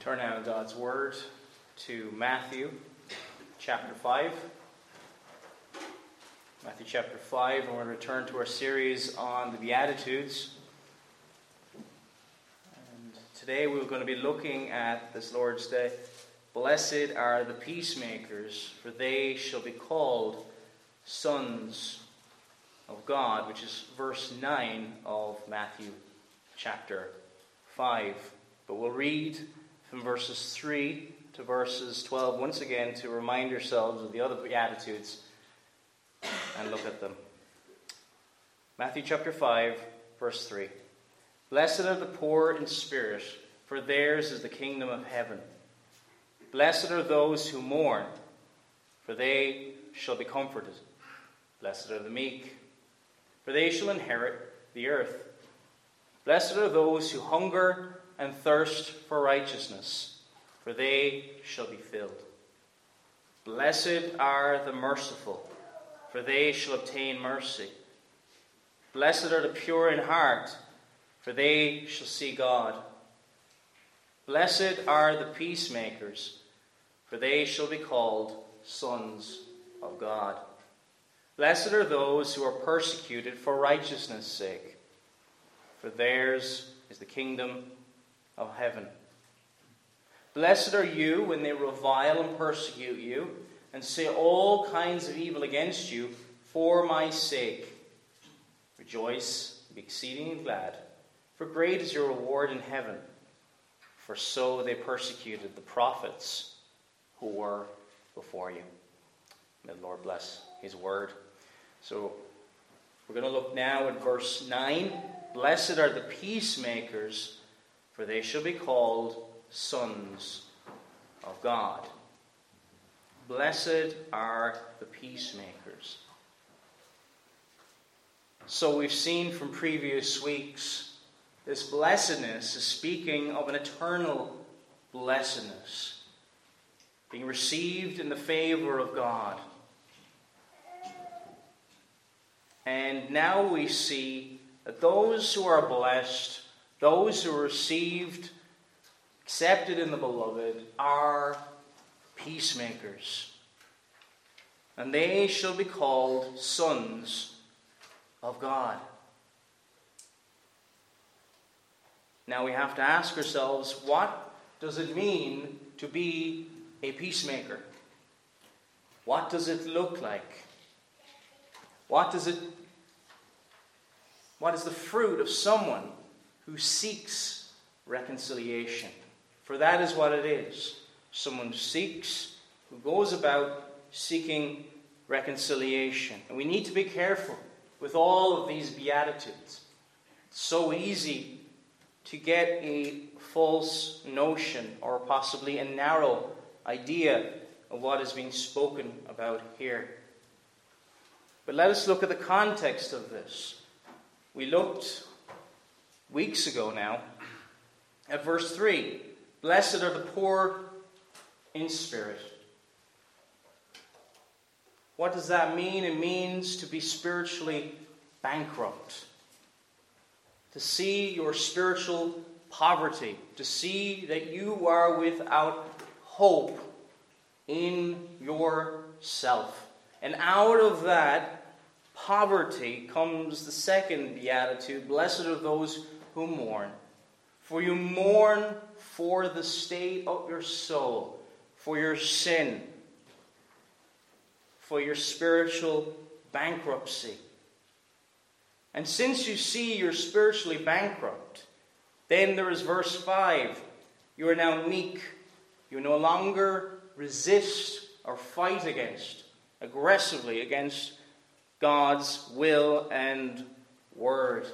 Turn now in God's Word to Matthew chapter 5. Matthew chapter 5, and we're going to return to our series on the Beatitudes. And today we're going to be looking at this Lord's Day. Blessed are the peacemakers, for they shall be called sons of God, which is verse 9 of Matthew chapter 5. But we'll read from verses 3 to verses 12 once again to remind ourselves of the other Beatitudes and look at them. Matthew chapter 5, verse 3. Blessed are the poor in spirit, for theirs is the kingdom of heaven. Blessed are those who mourn, for they shall be comforted. Blessed are the meek, for they shall inherit the earth. Blessed are those who hunger and thirst for righteousness, for they shall be filled. Blessed are the merciful, for they shall obtain mercy. Blessed are the pure in heart, for they shall see God. Blessed are the peacemakers, for they shall be called sons of God. Blessed are those who are persecuted for righteousness' sake, for theirs is the kingdom of heaven. Blessed are you when they revile and persecute you, and say all kinds of evil against you for my sake. Rejoice, be exceeding glad, for great is your reward in heaven. For so they persecuted the prophets who were before you. May the Lord bless his word. So we're going to look now at verse 9. Blessed are the peacemakers, for they shall be called sons of God. Blessed are the peacemakers. So we've seen from previous weeks, this blessedness is speaking of an eternal blessedness, being received in the favor of God. And now we see that those who are blessed, those who are received, accepted in the beloved, are peacemakers. And they shall be called sons of God. Now we have to ask ourselves, what does it mean to be a peacemaker? What does it look like? What is the fruit of someone who seeks reconciliation? For that is what it is. Someone who seeks, who goes about seeking reconciliation. And we need to be careful with all of these Beatitudes. It's so easy to get a false notion or possibly a narrow idea of what is being spoken about here. But let us look at the context of this. We looked weeks ago now at verse 3. Blessed are the poor in spirit. What does that mean? It means to be spiritually bankrupt. To see your spiritual poverty. To see that you are without hope in yourself. And out of that poverty comes the second beatitude. Blessed are those who mourn. For you mourn for the state of your soul, for your sin, for your spiritual bankruptcy. And since you see you're spiritually bankrupt, then there is verse 5. You are now meek. You no longer resist or fight aggressively against God's will and word.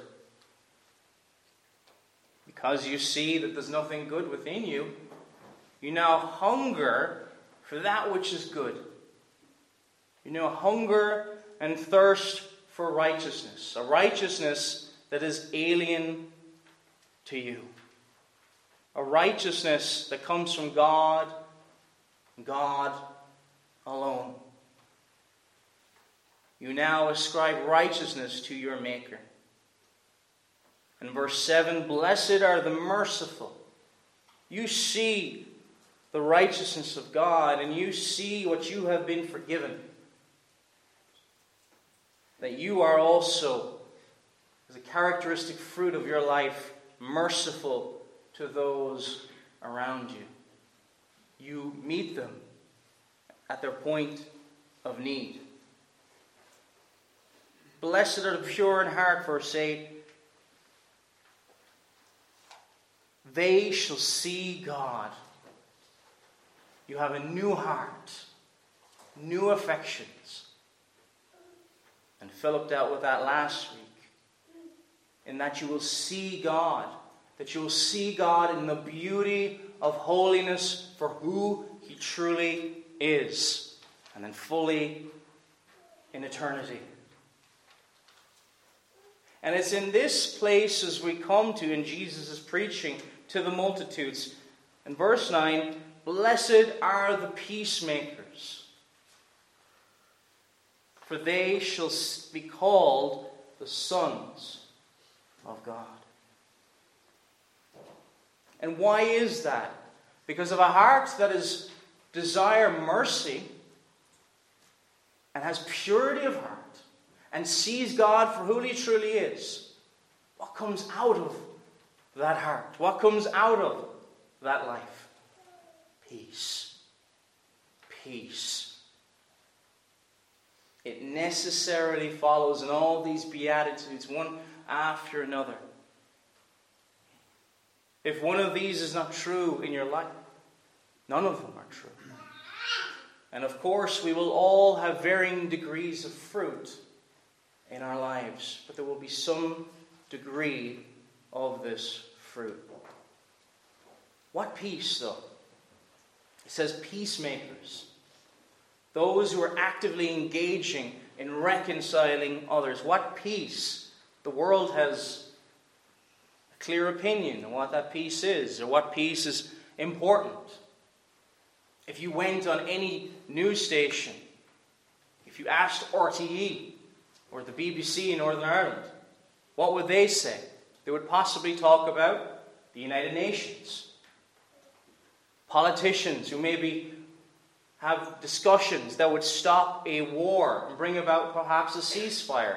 Because you see that there's nothing good within you, you now hunger for that which is good. You now hunger and thirst for righteousness, a righteousness that is alien to you. A righteousness that comes from God, God alone. You now ascribe righteousness to your Maker. In verse 7, blessed are the merciful, You see the righteousness of God, and you see what you have been forgiven. That you are also, as a characteristic fruit of your life, merciful to those around you. You meet them at their point of need. Blessed are the pure in heart, verse 8. They shall see God. You have a new heart, new affections. And Philip dealt with that last week. In that you will see God. That you will see God in the beauty of holiness for who He truly is. And then fully in eternity. And it's in this place as we come to in Jesus' preaching to the multitudes. In verse 9, blessed are the peacemakers, for they shall be called the sons of God. And why is that? Because of a heart that is desire mercy and has purity of heart and sees God for who He truly is. What comes out of that heart? What comes out of that life? Peace. Peace. It necessarily follows in all these beatitudes, one after another. If one of these is not true in your life, none of them are true. And of course, we will all have varying degrees of fruit in our lives, but there will be some degree of this fruit. What peace, though? It says peacemakers. Those who are actively engaging in reconciling others. What peace? The world has a clear opinion on what that peace is, or what peace is important. If you went on any news station, if you asked RTE or the BBC in Northern Ireland, what would they say? They would possibly talk about the United Nations. Politicians who maybe have discussions that would stop a war and bring about perhaps a ceasefire.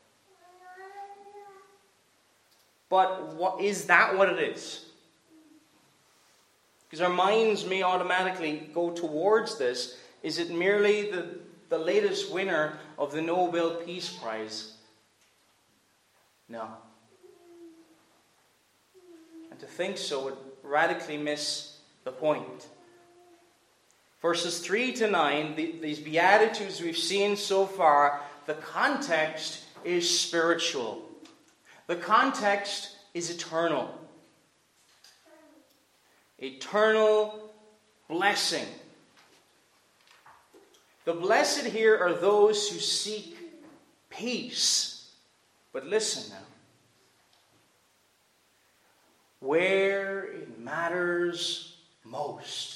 But is that what it is? Because our minds may automatically go towards this. Is it merely the latest winner of the Nobel Peace Prize? No. And to think so would radically miss the point. Verses 3 to 9, these Beatitudes we've seen so far, the context is spiritual. The context is eternal. Eternal blessing. The blessed here are those who seek peace. But listen now. Where it matters most.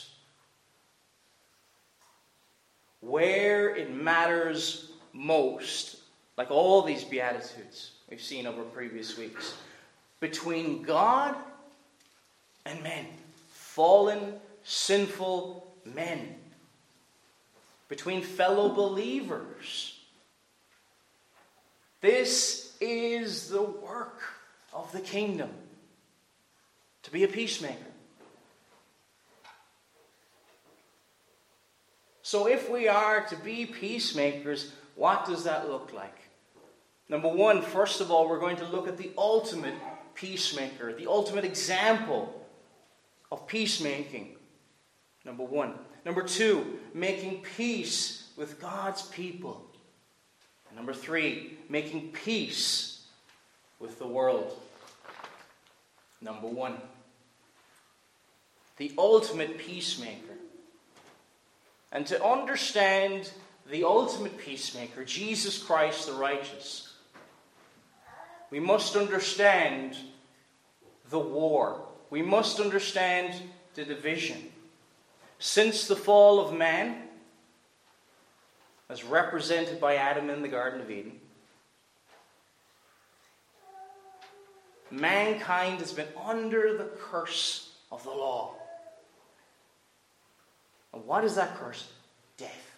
Where it matters most. Like all these Beatitudes we've seen over previous weeks. Between God and men. Fallen, sinful men. Between fellow believers. This is the work of the kingdom. To be a peacemaker. So if we are to be peacemakers, what does that look like? Number one, first of all, we're going to look at the ultimate peacemaker. The ultimate example of peacemaking. Number one. Number two, making peace with God's people. And number three, making peace with the world. Number one, the ultimate peacemaker. And to understand the ultimate peacemaker, Jesus Christ the righteous, we must understand the war. We must understand the division. Since the fall of man, as represented by Adam in the Garden of Eden, mankind has been under the curse of the law. And what is that curse? Death.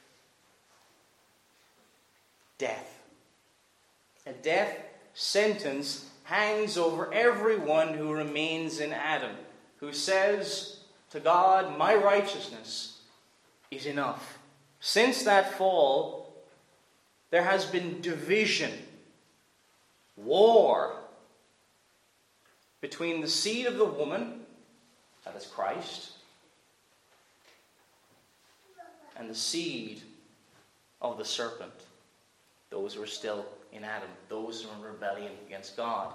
Death. A death sentence hangs over everyone who remains in Adam, who says to God, my righteousness is enough. Since that fall, there has been division, war, between the seed of the woman, that is Christ, and the seed of the serpent, those who are still in Adam, those who are in rebellion against God.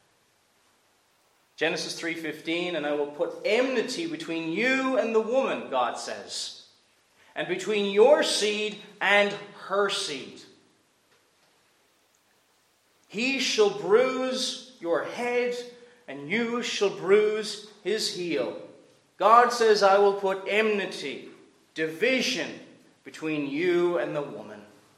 Genesis 3:15, and I will put enmity between you and the woman, God says, and between your seed and her seed. He shall bruise your head, and you shall bruise his heel. God says, I will put enmity, division between you and the woman.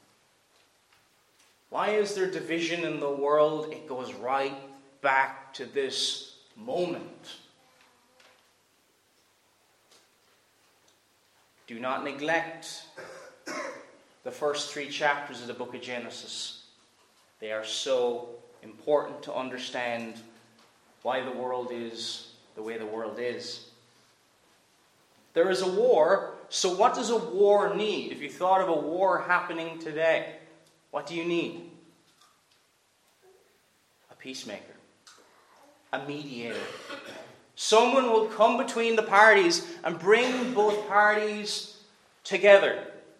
Why is there division in the world? It goes right back to this moment. Do not neglect the first 3 chapters of the book of Genesis. They are so important to understand why the world is the way the world is. There is a war, so what does a war need? If you thought of a war happening today, what do you need? A peacemaker. A mediator. Someone will come between the parties and bring both parties together.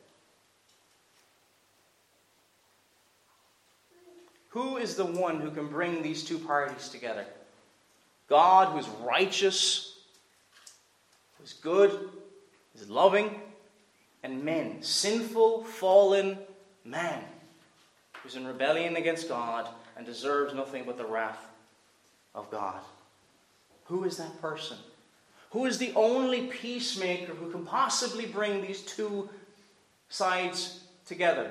Who is the one who can bring these two parties together? God, who is righteous, who is good, who is loving, and men, sinful, fallen man, who is in rebellion against God and deserves nothing but the wrath of God. Who is that person? Who is the only peacemaker who can possibly bring these two sides together?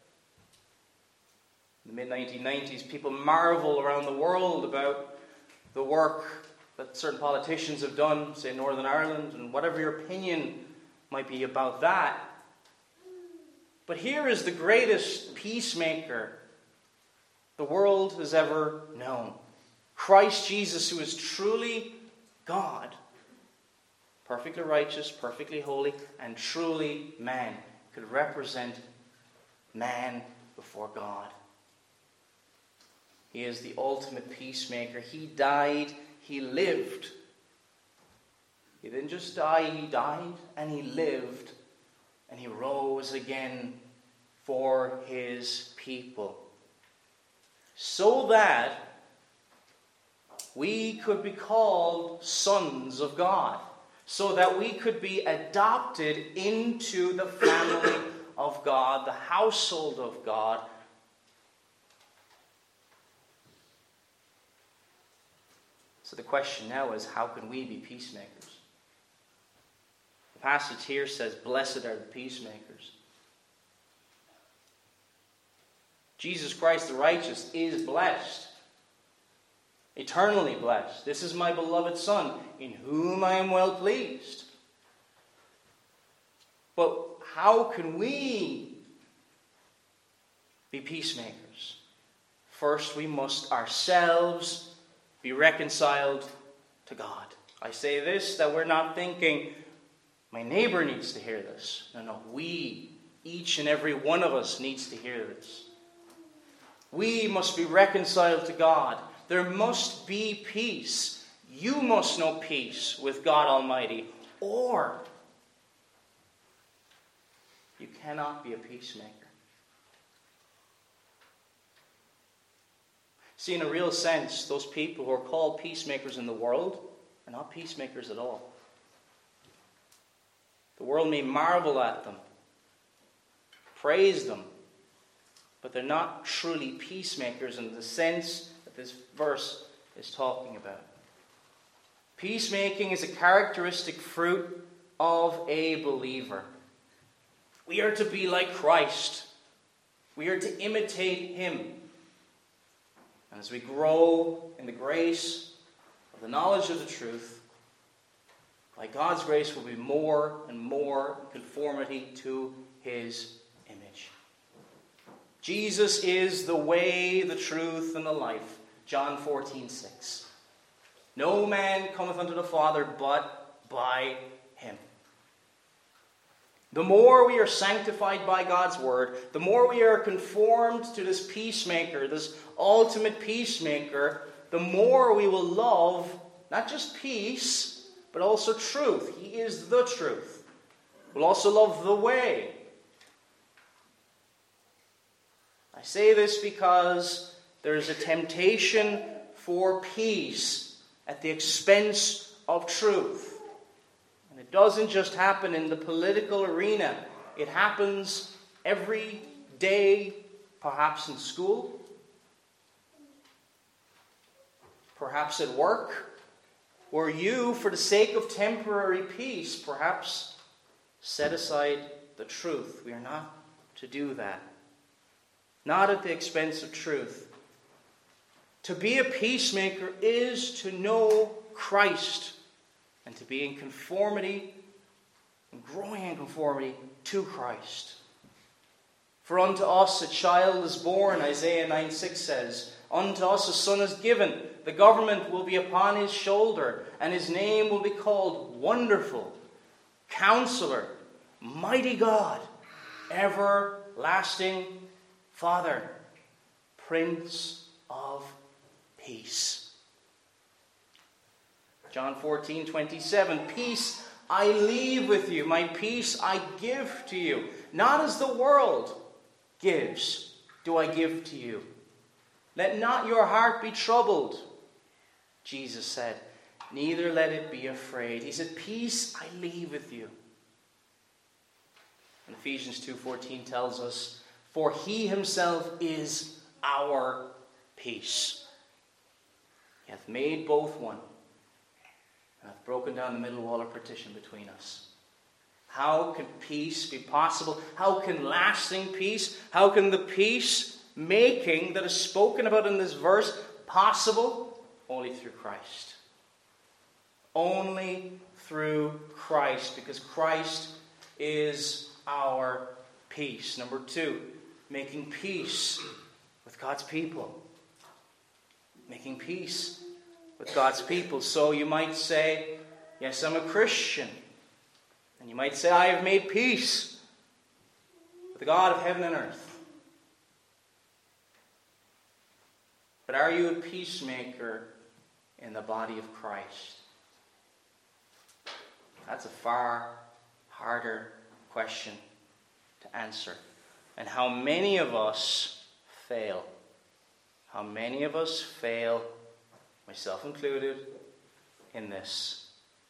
In the mid-1990s, people marvel around the world about the work that certain politicians have done, say in Northern Ireland, and whatever your opinion might be about that. But here is the greatest peacemaker the world has ever known. Christ Jesus, who is truly God, perfectly righteous, perfectly holy, and truly man, could represent man before God. He is the ultimate peacemaker. He died, he lived. He didn't just die, he died and he lived and he rose again for his people. So that we could be called sons of God. So that we could be adopted into the family of God, the household of God. So the question now is, how can we be peacemakers? The passage here says, blessed are the peacemakers. Jesus Christ the righteous is blessed. Eternally blessed. This is my beloved Son, in whom I am well pleased. But how can we be peacemakers? First, we must ourselves be reconciled to God. I say this, that we're not thinking, my neighbor needs to hear this. No, we, each and every one of us needs to hear this. We must be reconciled to God. There must be peace. You must know peace with God Almighty, or you cannot be a peacemaker. See, in a real sense, those people who are called peacemakers in the world are not peacemakers at all. The world may marvel at them, praise them, but they're not truly peacemakers in the sense that this verse is talking about. Peacemaking is a characteristic fruit of a believer. We are to be like Christ. We are to imitate him. And as we grow in the grace of the knowledge of the truth, by God's grace, will be more and more conformity to his image. Jesus is the way, the truth, and the life. John 14:6. No man cometh unto the Father but by him. The more we are sanctified by God's word, the more we are conformed to this peacemaker, this ultimate peacemaker, the more we will love not just peace, but also truth. He is the truth. We'll also love the way. I say this because there is a temptation for peace at the expense of truth. And it doesn't just happen in the political arena. It happens every day, perhaps in school, perhaps at work, where you, for the sake of temporary peace, perhaps set aside the truth. We are not to do that. Not at the expense of truth. To be a peacemaker is to know Christ and to be in conformity and growing in conformity to Christ. For unto us a child is born, Isaiah 9:6 says. Unto us a son is given. The government will be upon his shoulder, and his name will be called Wonderful, Counselor, Mighty God, Everlasting Father, Prince of Peace. John 14:27, peace I leave with you, my peace I give to you. Not as the world gives, do I give to you. Let not your heart be troubled, Jesus said, neither let it be afraid. He said, peace I leave with you. And Ephesians 2:14 tells us, for he himself is our peace. He hath made both one, and hath broken down the middle wall of partition between us. How can peace be possible? How can lasting peace, how can the peace making that is spoken about in this verse possible? Only through Christ. Only through Christ, because Christ is our peace. Number 2, making peace with God's people. Making peace with God's people. So you might say, yes, I'm a Christian. And you might say, I have made peace with the God of heaven and earth. But are you a peacemaker in the body of Christ? That's a far harder question to answer. And how many of us fail? How many of us fail, myself included, in this?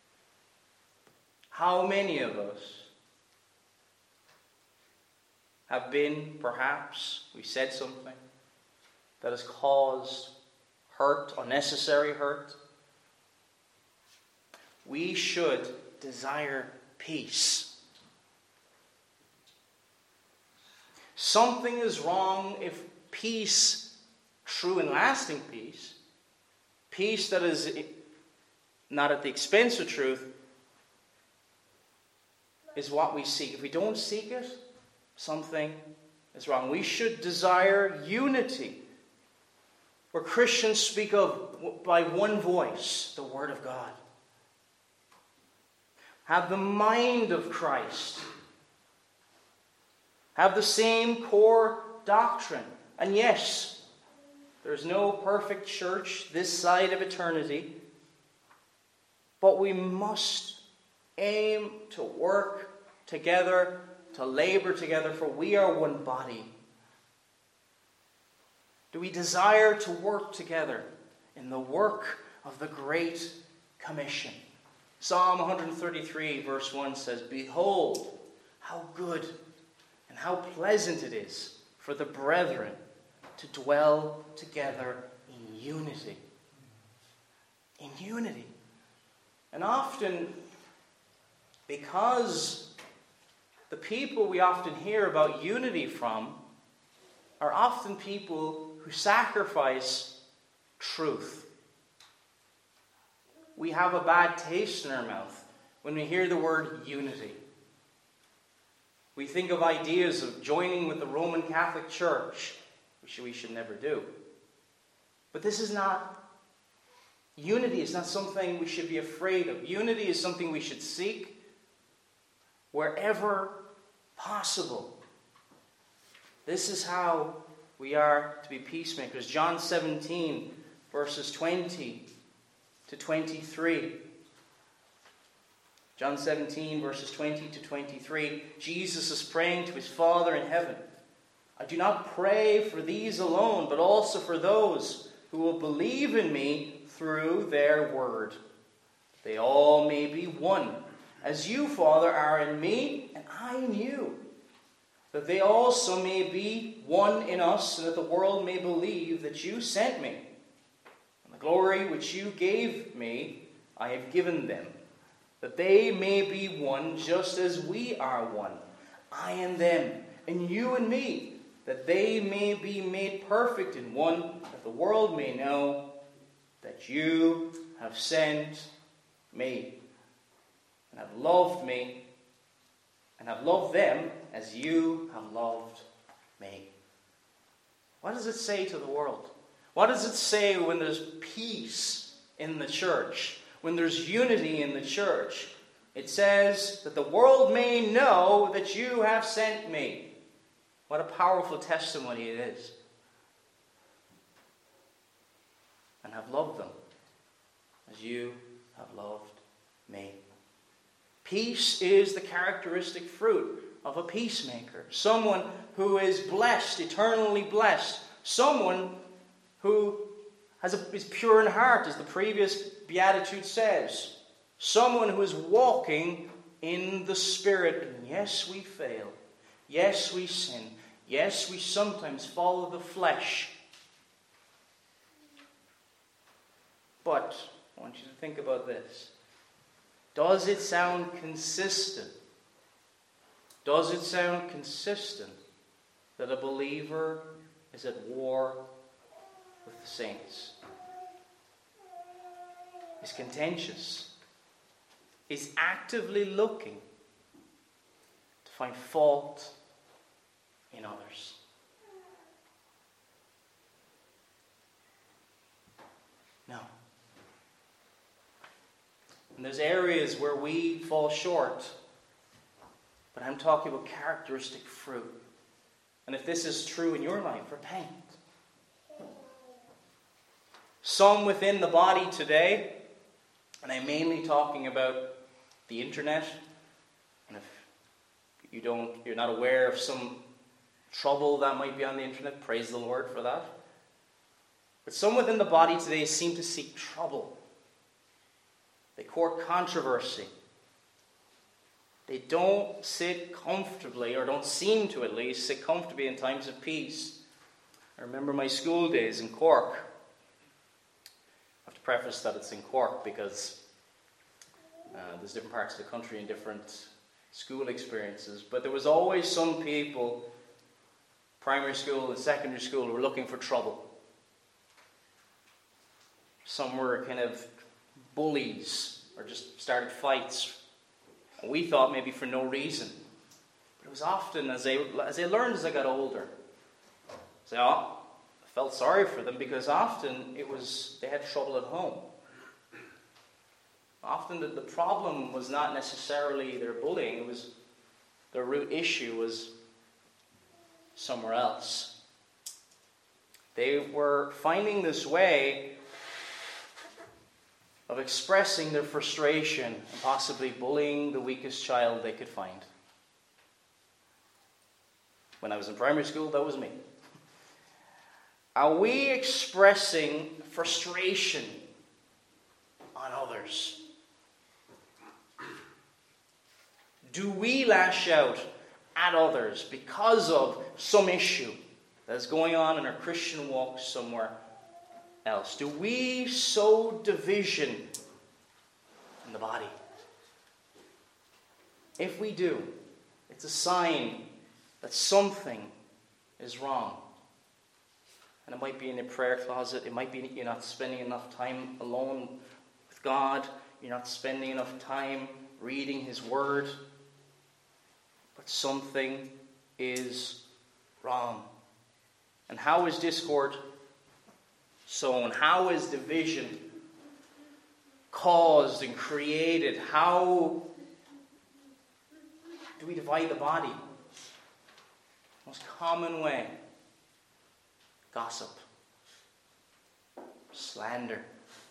How many of us have been, perhaps, we said something that has caused hurt, unnecessary hurt? We should desire peace. Something is wrong if peace, true and lasting peace, peace that is not at the expense of truth, is what we seek. If we don't seek it, something is wrong. We should desire unity, where Christians speak of by one voice, the Word of God. Have the mind of Christ. Have the same core doctrine. And yes, there's no perfect church this side of eternity, but we must aim to work together, to labor together, for we are one body. Do we desire to work together in the work of the Great Commission? Psalm 133 verse 1 says, behold, how good and how pleasant it is for the brethren to dwell together in unity. In unity. And often, because the people we often hear about unity from are often people who sacrifice truth. We have a bad taste in our mouth when we hear the word unity. We think of ideas of joining with the Roman Catholic Church, which we should never do. But this is not, unity is not something we should be afraid of. Unity is something we should seek wherever possible. This is how we are to be peacemakers. John 17, verses 20 to 23. John 17, verses 20 to 23. Jesus is praying to his Father in heaven. I do not pray for these alone, but also for those who will believe in me through their word. They all may be one, as you, Father, are in me and I in you. That they also may be one in us, so that the world may believe that you sent me. And the glory which you gave me, I have given them, that they may be one just as we are one, I and them, and you and me, that they may be made perfect in one, that the world may know that you have sent me, and have loved me, and have loved them as you have loved me. What does it say to the world? What does it say when there's peace in the church? When there's unity in the church? It says that the world may know that you have sent me. What a powerful testimony it is. And have loved them as you have loved me. Peace is the characteristic fruit of a peacemaker. Someone who is blessed, eternally blessed. Someone who is pure in heart, as the previous beatitude says. Someone who is walking in the Spirit. And yes, we fail. Yes, we sin. Yes, we sometimes follow the flesh. But I want you to think about this. Does it sound consistent? Does it sound consistent that a believer is at war with the saints? Is contentious? Is actively looking to find fault in others? No. And there's areas where we fall short. But I'm talking about characteristic fruit. And if this is true in your life, repent. Some within the body today, and I'm mainly talking about the internet, and if you're not aware of some trouble that might be on the internet, praise the Lord for that. But some within the body today seem to seek trouble. They court controversy. They don't sit comfortably, or don't seem to at least, sit comfortably in times of peace. I remember my school days in Cork. I have to preface that it's in Cork because there's different parts of the country and different school experiences. But there was always some people, primary school and secondary school, who were looking for trouble. Some were kind of bullies or just started fights. And we thought maybe for no reason. But it was often, as I learned as I got older, I felt sorry for them because often they had trouble at home. Often the problem was not necessarily their bullying, it was their root issue was somewhere else. They were finding this way of expressing their frustration and possibly bullying the weakest child they could find. When I was in primary school, that was me. Are we expressing frustration on others? Do we lash out at others because of some issue that is going on in our Christian walk somewhere else? Do we sow division in the body? If we do, it's a sign that something is wrong. And it might be in your prayer closet. It might be you're not spending enough time alone with God. You're not spending enough time reading his word, but something is wrong. And how is discord sown? How is division caused and created? How do we divide the body? Most common way: gossip, slander.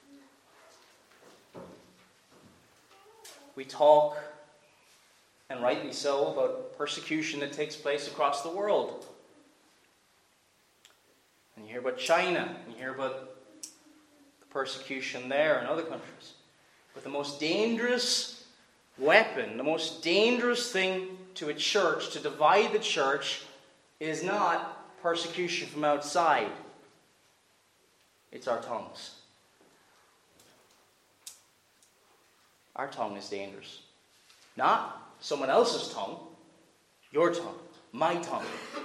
We talk, and rightly so, about persecution that takes place across the world. And you hear about China, and you hear about the persecution there in other countries. But the most dangerous weapon, the most dangerous thing to a church, to divide the church, is not persecution from outside. It's our tongues. Our tongue is dangerous. Not someone else's tongue, your tongue, my tongue.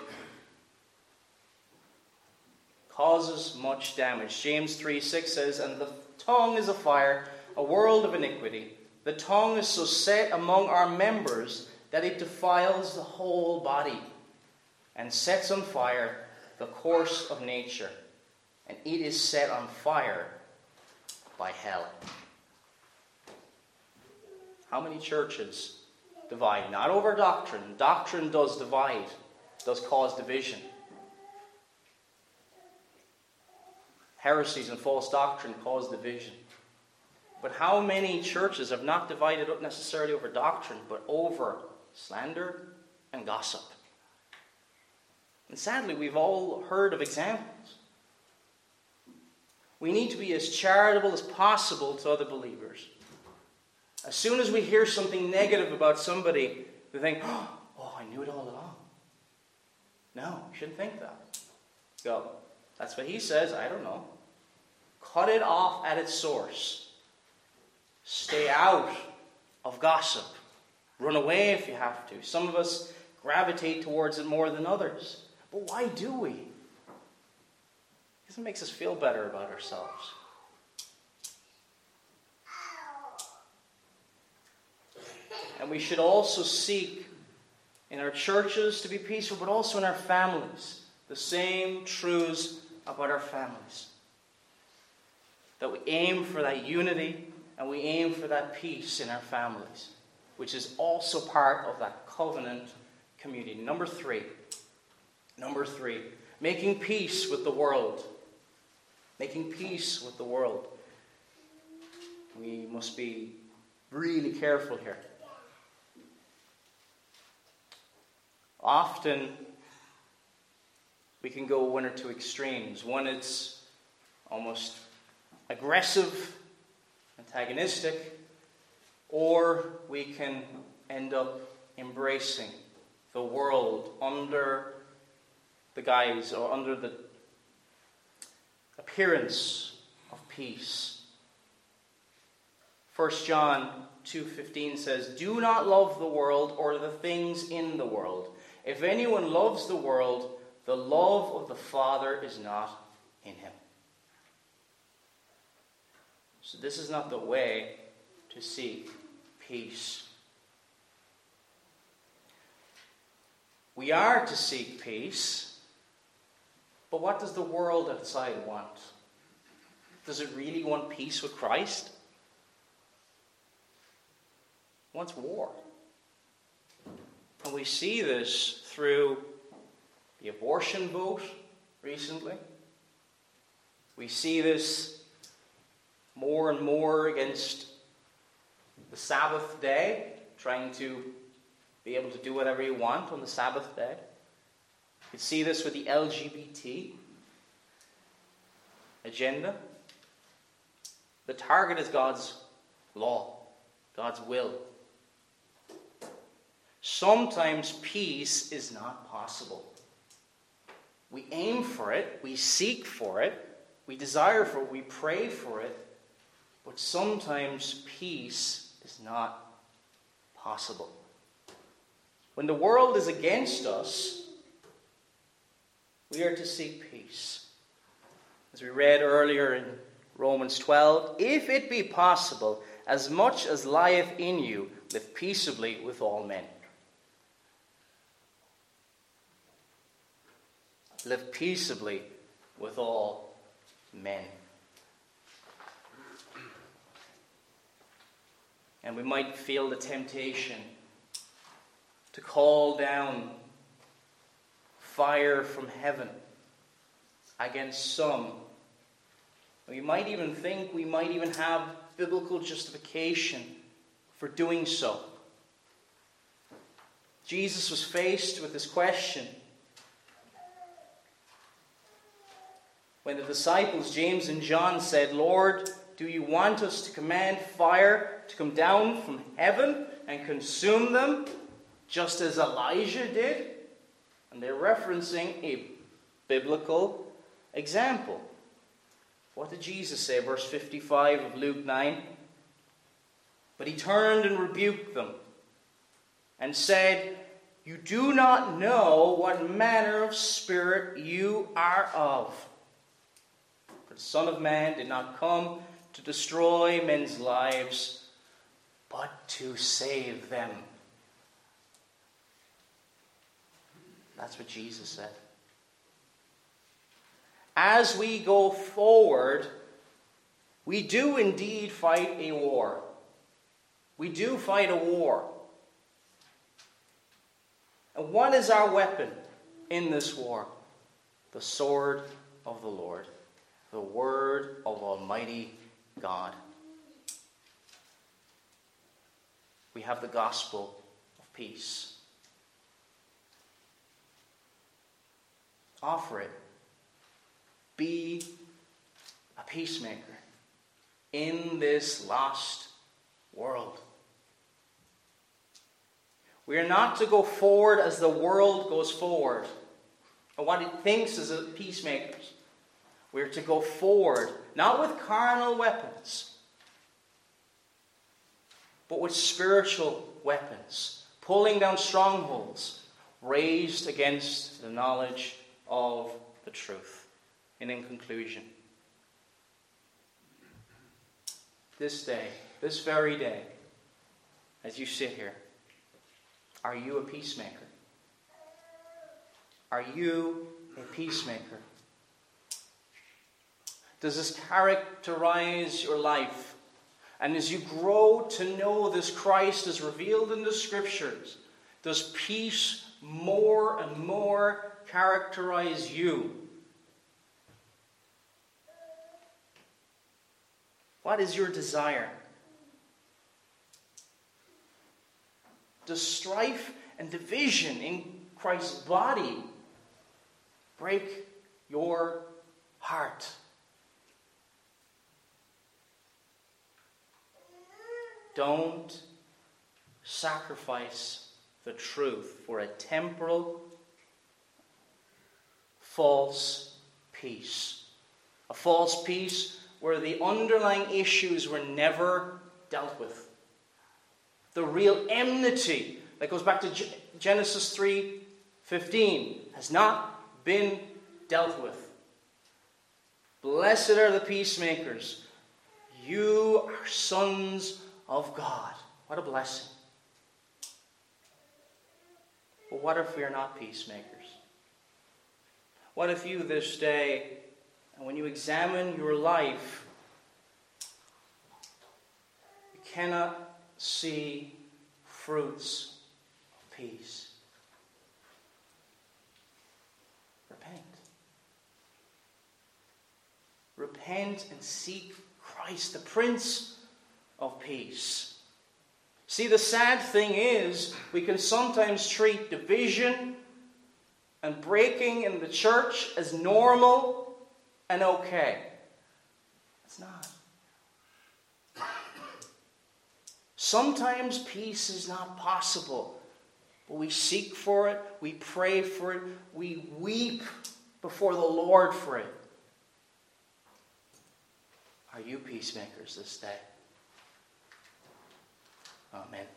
Causes much damage. James 3:6 says, "And the tongue is a fire, a world of iniquity. The tongue is so set among our members that it defiles the whole body and sets on fire the course of nature. And it is set on fire by hell." How many churches divide? Not over doctrine. Doctrine does divide, does cause division. Heresies and false doctrine cause division. But how many churches have not divided up necessarily over doctrine, but over slander and gossip? And sadly, we've all heard of examples. We need to be as charitable as possible to other believers. As soon as we hear something negative about somebody, we think, "Oh, I knew it all along." No, you shouldn't think that. Go, "That's what he says, I don't know." Cut it off at its source. Stay out of gossip. Run away if you have to. Some of us gravitate towards it more than others. But why do we? Because it makes us feel better about ourselves. And we should also seek in our churches to be peaceful, but also in our families. The same truths about our families. That we aim for that unity and we aim for that peace in our families, which is also part of that covenant community. Number three, making peace with the world. Making peace with the world. We must be really careful here. Often, we can go one or two extremes. One, it's almost aggressive, antagonistic, or we can end up embracing the world under the guise or under the appearance of peace. 1 John 2:15 says, "Do not love the world or the things in the world. If anyone loves the world, the love of the Father is not in him." So this is not the way to seek peace. We are to seek peace, but what does the world outside want? Does it really want peace with Christ? It wants war. And we see this through the abortion vote recently. We see this more and more against the Sabbath day, trying to be able to do whatever you want on the Sabbath day. You see this with the LGBT agenda. The target is God's law, God's will. Sometimes peace is not possible. We aim for it, we seek for it, we desire for it, we pray for it, but sometimes peace is not possible. When the world is against us, we are to seek peace. As we read earlier in Romans 12, "If it be possible, as much as lieth in you, live peaceably with all men. Live peaceably with all men. And we might feel the temptation to call down fire from heaven against some. We might even think we might even have biblical justification for doing so. Jesus was faced with this question when the disciples, James and John, said, "Lord, do you want us to command fire to come down from heaven and consume them, just as Elijah did?" And they're referencing a biblical example. What did Jesus say? Verse 55 of Luke 9. But he turned and rebuked them and said, "You do not know what manner of spirit you are of. For the Son of Man did not come to destroy men's lives, but to save them." That's what Jesus said. As we go forward, we do indeed fight a war. We do fight a war. And what is our weapon in this war? The sword of the Lord, the word of Almighty God. We have the gospel of peace. Offer it. Be a peacemaker in this lost world. We are not to go forward as the world goes forward, or what it thinks as peacemakers. We are to go forward, not with carnal weapons, but with spiritual weapons, pulling down strongholds raised against the knowledge of the truth. And in conclusion, this day, this very day, as you sit here, are you a peacemaker? Are you a peacemaker? Does this characterize your life? And as you grow to know this Christ as revealed in the Scriptures, does peace more and more characterize you? What is your desire? Does strife and division in Christ's body break your heart? Don't sacrifice the truth for a temporal, false peace. A false peace where the underlying issues were never dealt with. The real enmity that goes back to Genesis 3:15 has not been dealt with. Blessed are the peacemakers. You are sons of God. What a blessing. But what if we are not peacemakers? What if you this day, and when you examine your life, you cannot see fruits of peace? Repent. Repent and seek Christ, the Prince of Peace. See, the sad thing is, we can sometimes treat division and breaking in the church as normal and okay. It's not. Sometimes peace is not possible, but we seek for it, we pray for it, we weep before the Lord for it. Are you peacemakers this day? Amen.